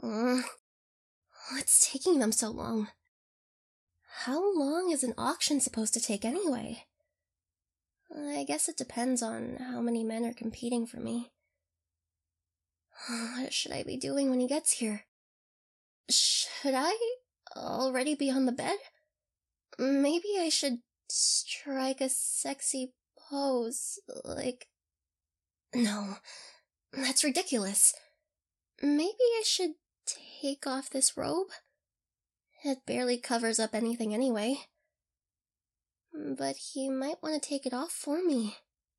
What's taking them so long? How long is an auction supposed to take anyway? I guess it depends on how many men are competing for me. What should I be doing when he gets here? Should I already be on the bed? Maybe I should strike a sexy pose, like... No, that's ridiculous. Maybe I should take off this robe? It barely covers up anything anyway. But he might want to take it off for me.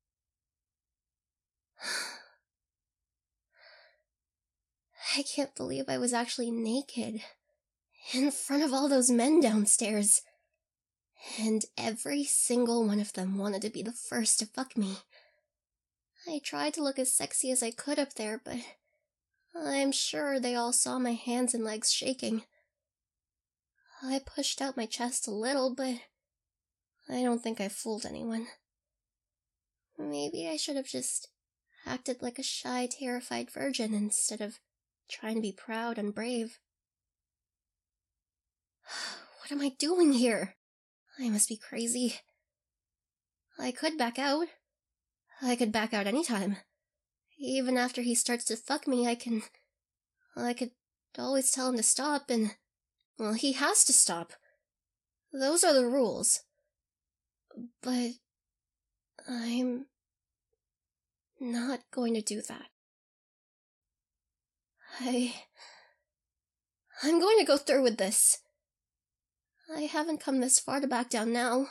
I can't believe I was actually naked, in front of all those men downstairs. And every single one of them wanted to be the first to fuck me. I tried to look as sexy as I could up there, but I'm sure they all saw my hands and legs shaking. I pushed out my chest a little, but I don't think I fooled anyone. Maybe I should have just acted like a shy, terrified virgin instead of trying to be proud and brave. What am I doing here? I must be crazy. I could back out. I could back out anytime. Even after he starts to fuck me, I could always tell him to stop, and, well, he has to stop. Those are the rules. But I'm not going to do that. I'm going to go through with this. I haven't come this far to back down now.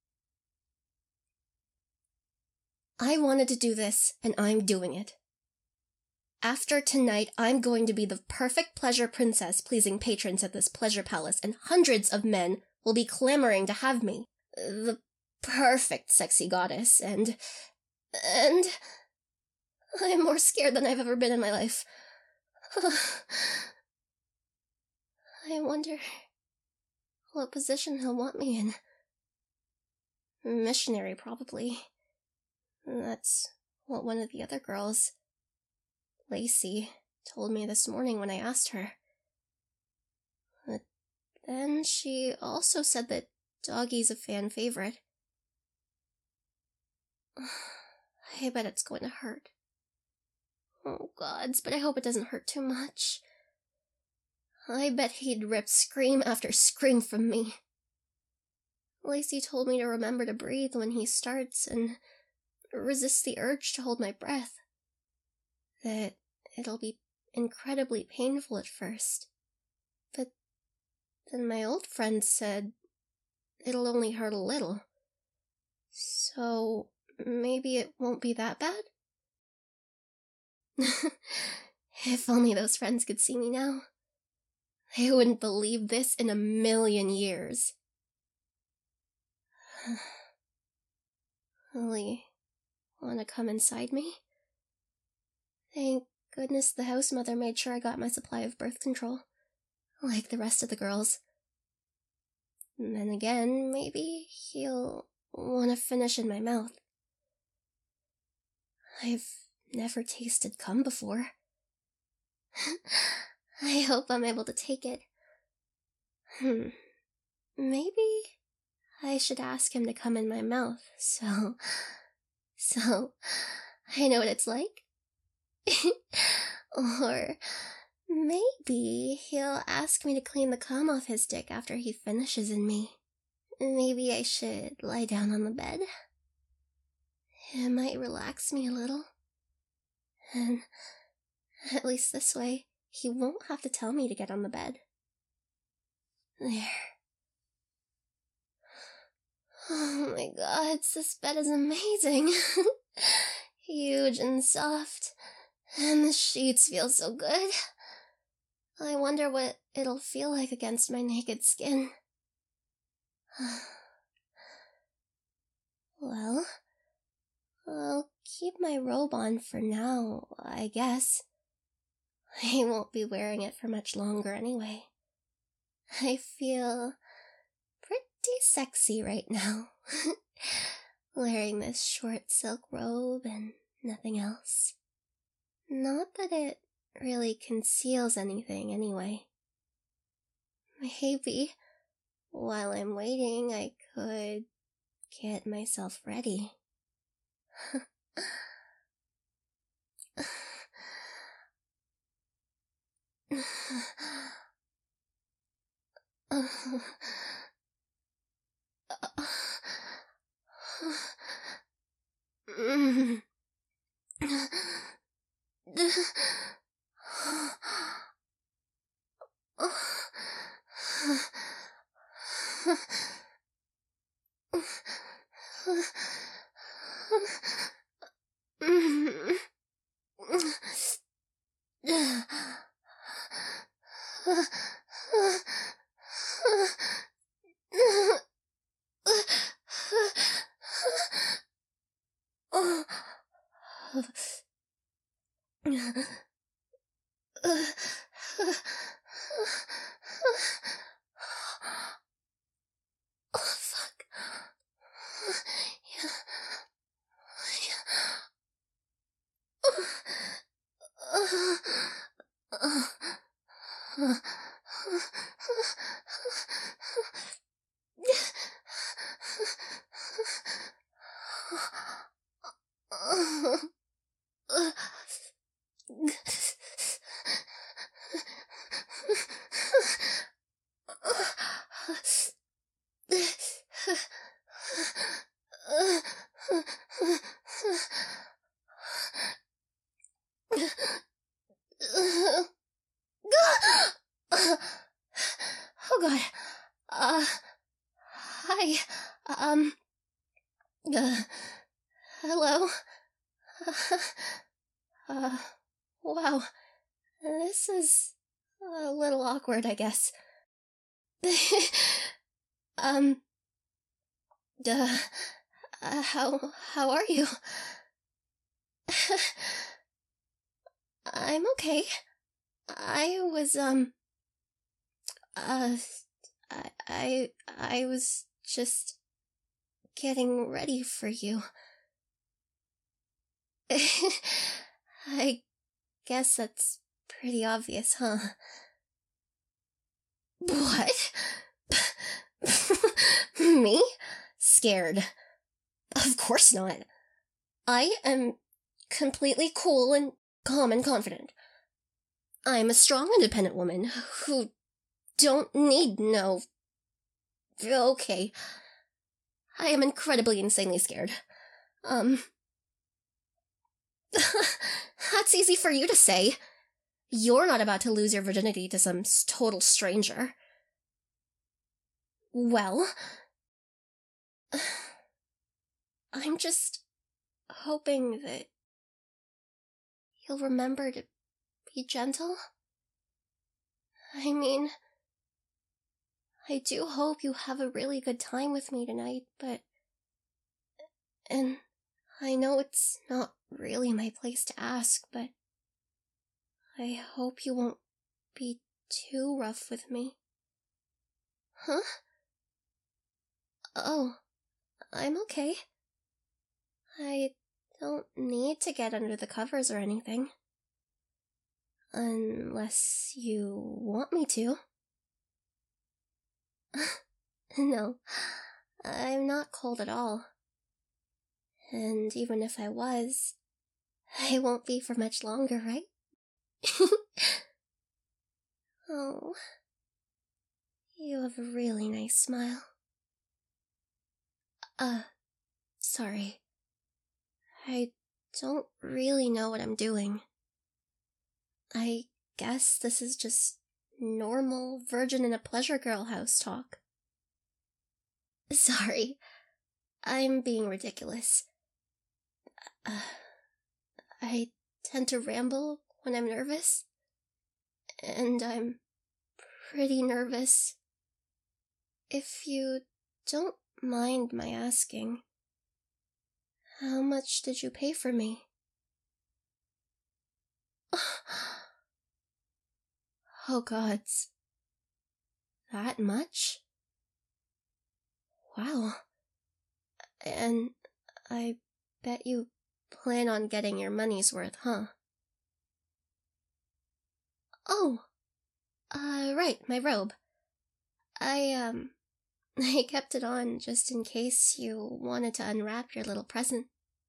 I wanted to do this, and I'm doing it. After tonight, I'm going to be the perfect pleasure princess pleasing patrons at this pleasure palace, and hundreds of men will be clamoring to have me. The perfect sexy goddess, and I'm more scared than I've ever been in my life. I wonder what position he'll want me in. Missionary, probably. That's what one of the other girls, Lacey, told me this morning when I asked her. But then she also said that Doggy's a fan favorite. I bet it's going to hurt. Oh, gods, but I hope it doesn't hurt too much. I bet he'd rip scream after scream from me. Lacey told me to remember to breathe when he starts and resist the urge to hold my breath. That it'll be incredibly painful at first. But then my old friend said it'll only hurt a little. So maybe it won't be that bad? If only those friends could see me now. They wouldn't believe this in a million years. Lily, wanna come inside me? Thank goodness the house mother made sure I got my supply of birth control, like the rest of the girls. And then again, maybe he'll want to finish in my mouth. I've never tasted cum before. I hope I'm able to take it. Maybe I should ask him to come in my mouth, so I know what it's like. Or maybe he'll ask me to clean the cum off his dick after he finishes in me. Maybe I should lie down on the bed. It might relax me a little. And at least this way, he won't have to tell me to get on the bed. There. Oh my god, this bed is amazing. Huge and soft. And the sheets feel so good. I wonder what it'll feel like against my naked skin. Well, I'll keep my robe on for now, I guess. I won't be wearing it for much longer anyway. I feel pretty sexy right now. Wearing this short silk robe and nothing else. Not that it really conceals anything anyway. Maybe, while I'm waiting, I could get myself ready. Oh, fuck. Oh god. Hi. Um. Hello. Uh, wow. This is a little awkward, I guess. um. Uh, how are you? I'm okay. I was, uh, I was just getting ready for you. I guess that's pretty obvious, huh? What? Me? Scared? Of course not. I am completely cool and calm and confident. I'm a strong, independent woman who don't need no... Okay. I am incredibly, insanely scared. That's easy for you to say. You're not about to lose your virginity to some total stranger. Well... I'm just hoping that you'll remember to be gentle. I mean, I do hope you have a really good time with me tonight, but... And I know it's not really my place to ask, but... I hope you won't be too rough with me. Huh? Oh, I'm okay. I don't need to get under the covers or anything. Unless you want me to. No, I'm not cold at all. And even if I was, I won't be for much longer, right? Oh, you have a really nice smile. Sorry. I don't really know what I'm doing. I guess this is just normal virgin in a pleasure girl house talk. Sorry. I'm being ridiculous. I tend to ramble when I'm nervous. And I'm pretty nervous. If you don't mind my asking, how much did you pay for me? Oh gods. That much? Wow. And I bet you plan on getting your money's worth, huh? Oh, right, my robe. I, I kept it on just in case you wanted to unwrap your little present.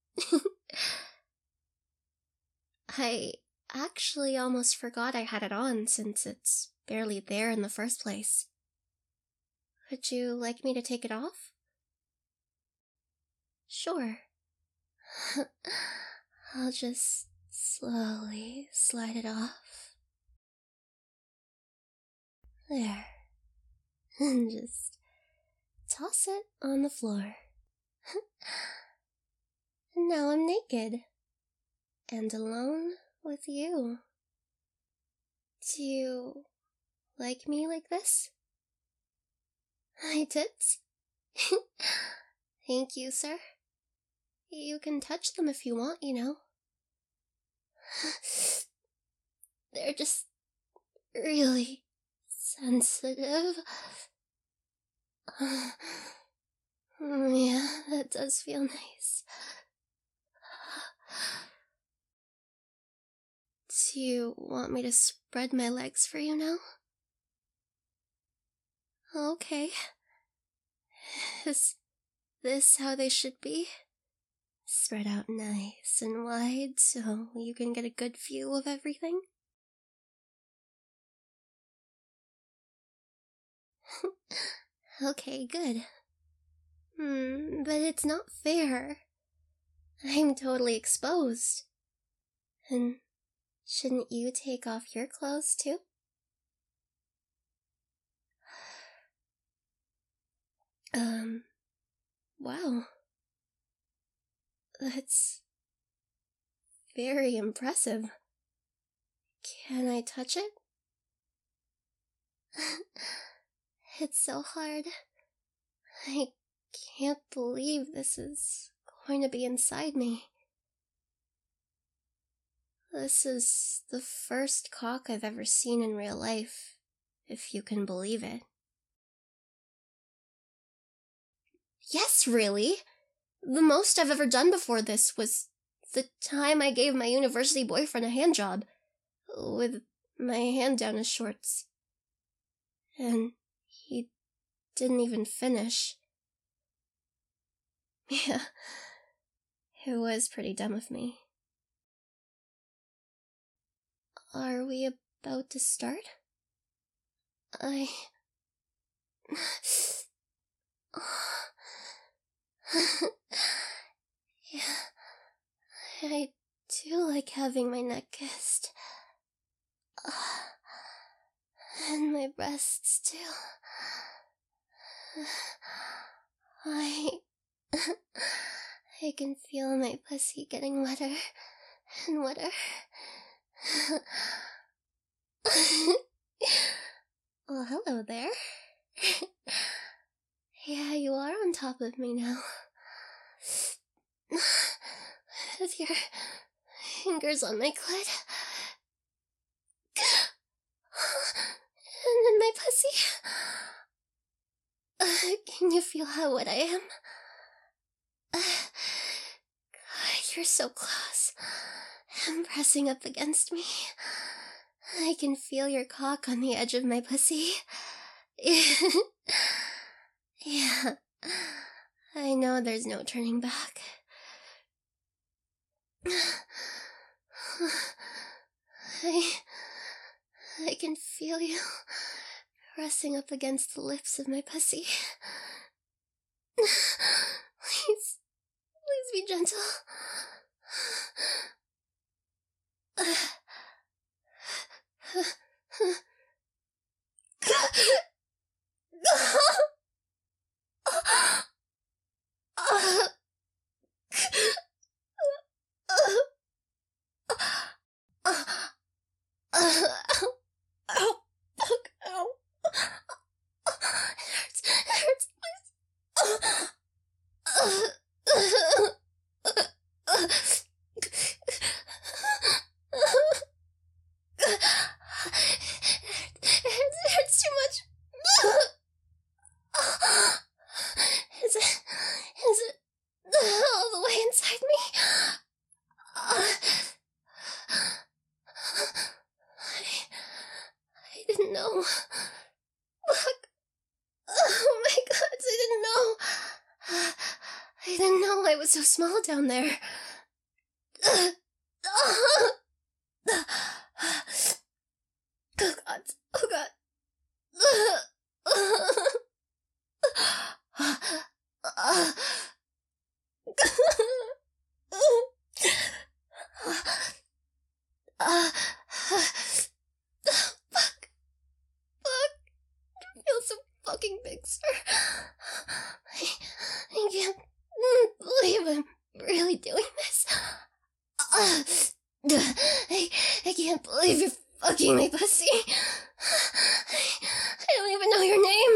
I actually almost forgot I had it on since it's barely there in the first place. Would you like me to take it off? Sure. I'll just slowly slide it off. There. And just toss it on the floor. And now I'm naked. And alone with you. Do you like me like this? I did. Thank you, sir. You can touch them if you want, you know. They're just really sensitive. Yeah, that does feel nice. Do you want me to spread my legs for you now? Okay. Is this how they should be? Spread out nice and wide so you can get a good view of everything? Okay, good. But it's not fair. I'm totally exposed. And shouldn't you take off your clothes too? Wow. That's very impressive. Can I touch it? It's so hard. I can't believe this is going to be inside me. This is the first cock I've ever seen in real life, if you can believe it. Yes, really. The most I've ever done before this was the time I gave my university boyfriend a handjob, with my hand down his shorts. And he didn't even finish. Yeah, it was pretty dumb of me. Are we about to start? Yeah, I do like having my neck kissed. And my breasts too. I can feel my pussy getting wetter and wetter. Well, hello there. Yeah, you are on top of me now. With your fingers on my clit. And then my pussy. Can you feel how wet I am? God, you're so close. I'm pressing up against me. I can feel your cock on the edge of my pussy. Yeah, I know there's no turning back. I can feel you pressing up against the lips of my pussy. Please be gentle. It hurts too much. didn't know. Fuck. Oh my god, I didn't know. I didn't know I was so small down there. Oh god, oh god. Fuck. I feel so fucking big, sir. I can't believe I'm really doing this. I can't believe you're fucking my pussy. I don't even know your name.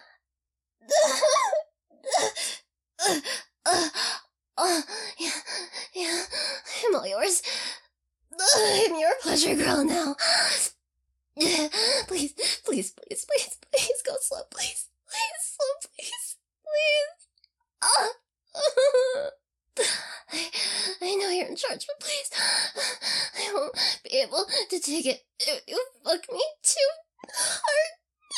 Yeah, I'm all yours. I'm your pleasure girl now. Please, please, please, please, please, go slow, please. Please, slow, please, please. I know you're in charge, but please, I won't be able to take it if you fuck me too hard.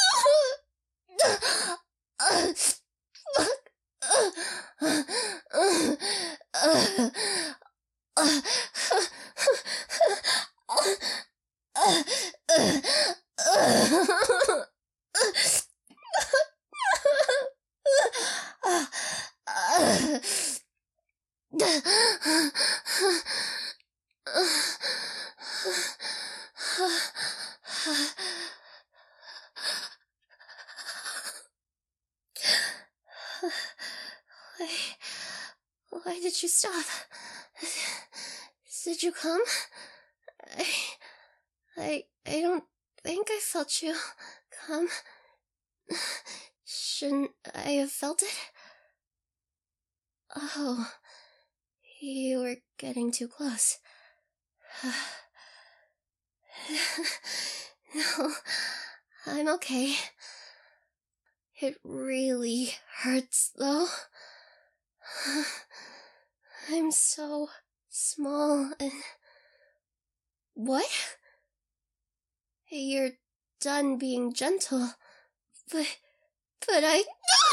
Why did you stop? Did you come? I don't think I felt you come. Shouldn't I have felt it? Oh, you were getting too close. No, I'm okay. It really hurts, though. I'm so small and... What? You're done being gentle, but I...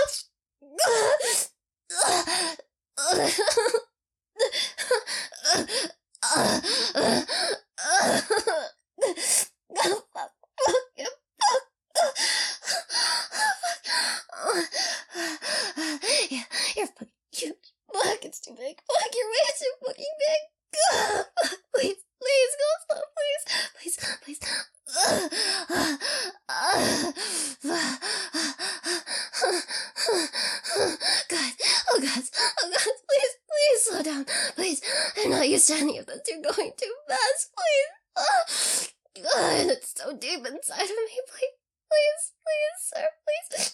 Yeah, you're fucking cute. Fuck, it's too big. Fuck, you're way too fucking big. Please, please, go slow, please. Please, God, oh God, please slow down. Please, I'm not used to any of this. You're going too fast, please. God, it's so deep inside of me. Please, sir, please.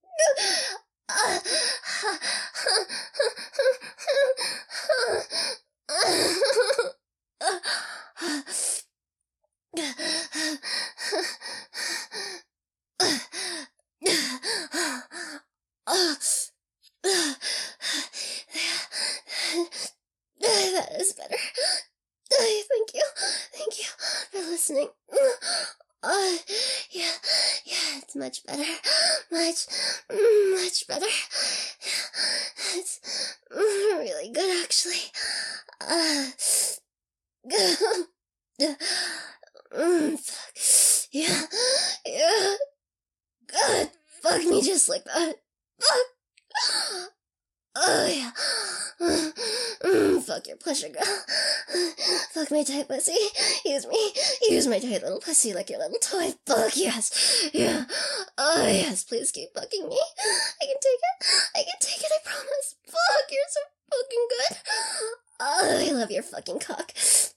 That is better. Thank you for listening. Yeah, it's much better. Much better. It's really good, actually. Fuck. Yeah. God, fuck me just like that. Fuck. Oh, yeah. Fuck your pleasure, girl. Fuck my tight pussy. Use my tight little pussy like your little toy. Fuck, yes. Yeah. Oh, yes, please keep fucking me. I can take it, I promise. Fuck, you're so fucking good. Oh, I love your fucking cock.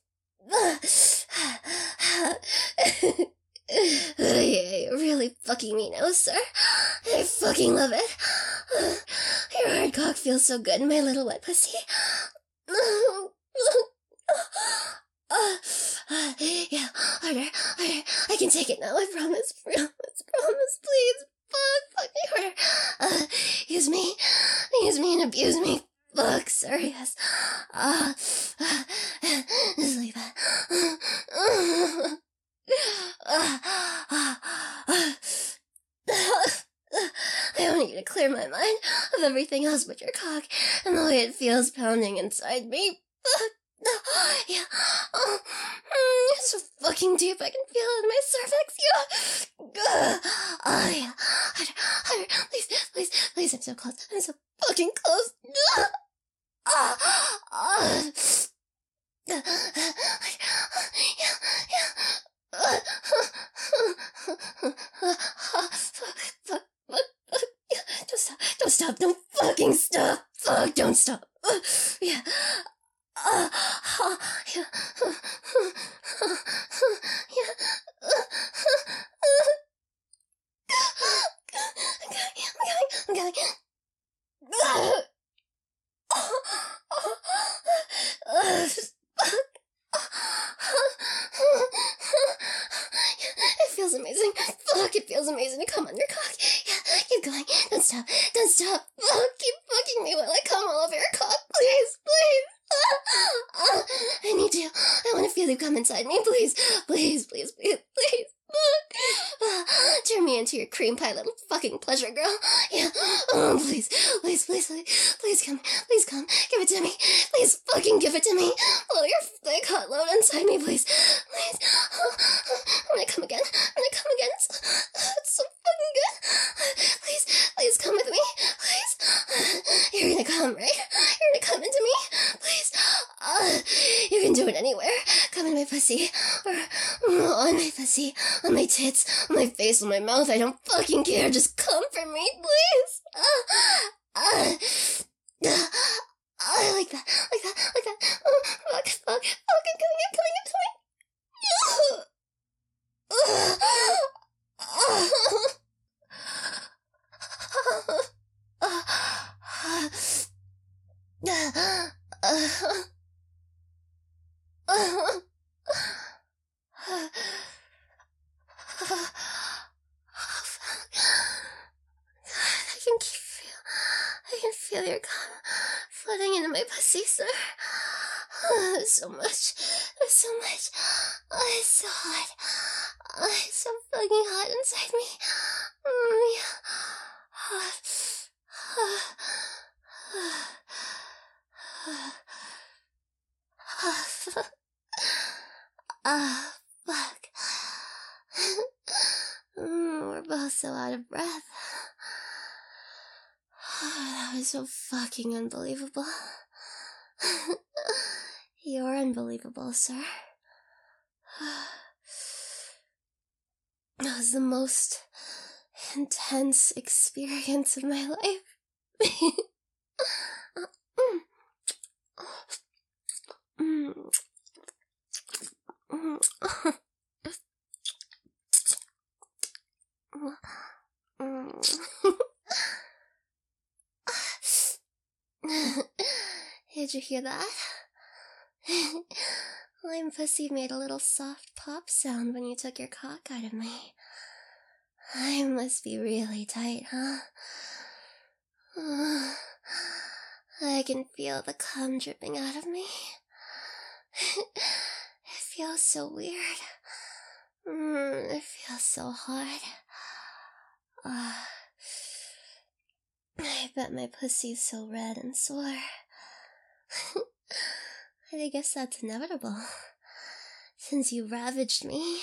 Yeah, you're really fucking me now, sir. I fucking love it. Your hard cock feels so good in my little wet pussy. Yeah, harder. I can take it now, I promise, please. Fuck me harder. Use me and abuse me. Fuck, sir, yes. Just like that. wanted you to clear my mind of everything else but your cock and the way it feels pounding inside me. Yeah. It's so fucking deep. I can feel it in my cervix. Yeah. Yeah. Harder. Please. I'm so close. I'm so fucking close. Yeah. Don't stop. Don't fucking stop. Fuck, don't stop. Yeah. Yeah. I'm coming. It feels amazing. Fuck, it feels amazing to come on your cock. Yeah, keep going. Don't stop. Fuck, keep fucking me while I come all over your cock. Please. I need you. I want to feel you come inside me. Please. Turn me into your cream pie little fucking pleasure girl. Yeah. Oh, please come. Give it to me. Please fucking give it to me. Blow your thick hot load inside me, please. I'm gonna come again. It's so fucking good. Please come with me. Please. You're gonna come, right? You're gonna come into me. Please. You can do it anywhere. Come in my pussy. Or on my pussy. On my tits. On my face. On my mouth. I don't fucking care. Just come for me, please. I like that. Fuck. I'm coming. I can feel your cum flooding into my pussy, sir. There's so much. Oh, it's so hot. It's so fucking hot inside me. Fuck. We're both so out of breath. That was so fucking unbelievable. You're unbelievable, sir. That was the most intense experience of my life. Did you hear that? My pussy made a little soft pop sound when you took your cock out of me. I must be really tight, huh? I can feel the cum dripping out of me. It feels so weird. It feels so hard. I bet my pussy's so red and sore. I guess that's inevitable, since you ravaged me.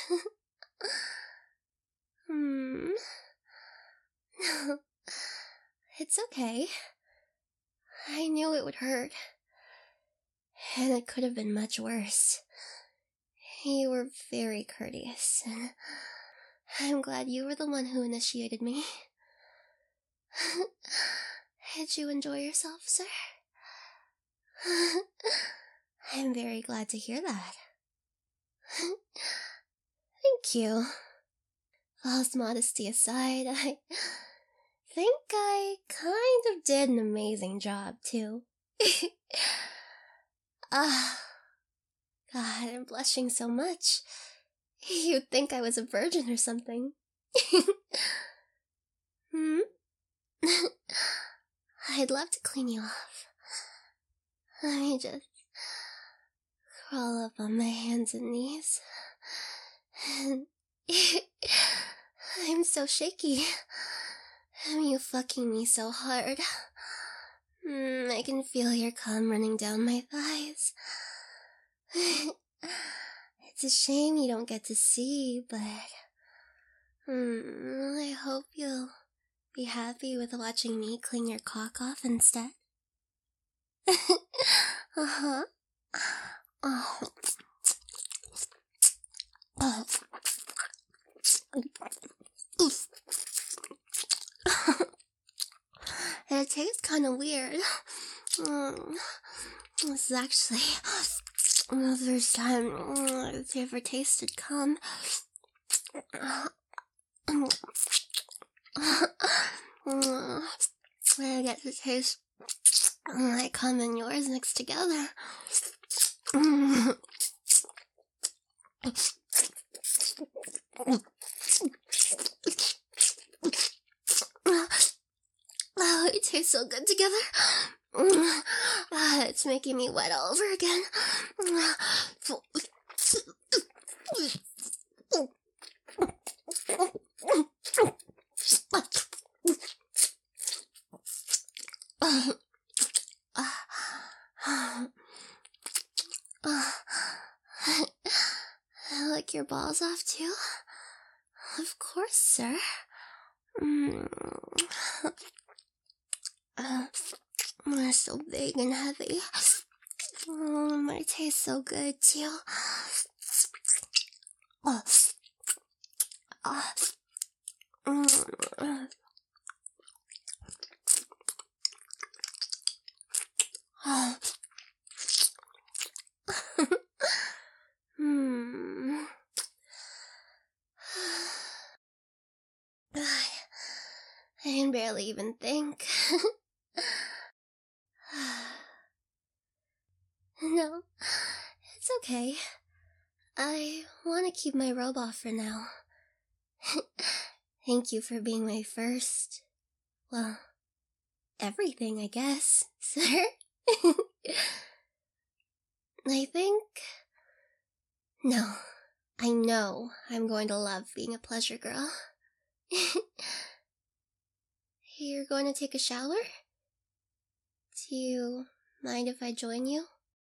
No, it's okay. I knew it would hurt, and it could have been much worse. You were very courteous, and I'm glad you were the one who initiated me. Did you enjoy yourself, sir? I'm very glad to hear that. Thank you. False modesty aside, I think I kind of did an amazing job, too. God, I'm blushing so much. You'd think I was a virgin or something. I'd love to clean you off. Let me just crawl up on my hands and knees. I'm so shaky. You fucking me so hard. I can feel your cum running down my thighs. It's a shame you don't get to see, but I hope you'll be happy with watching me clean your cock off instead. Uh-huh. Oh. Oh. It tastes kind of weird. This is actually the first time I've ever tasted cum. I get to taste my cum and yours mixed together. Oh, it tastes so good together. It's making me wet all over again. Lick your balls off too? Of course, sir. They're so big and heavy. They taste so good too. I can barely even think. No, it's okay. I want to keep my robe off for now. Thank you for being my first, well, everything, I guess, sir. I think... No, I know I'm going to love being a pleasure girl. You're going to take a shower? Do you mind if I join you?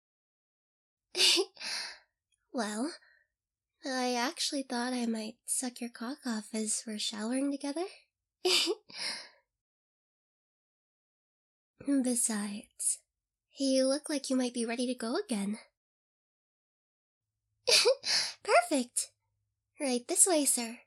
Well, I actually thought I might suck your cock off as we're showering together. Besides, you look like you might be ready to go again. Perfect! Right this way, sir.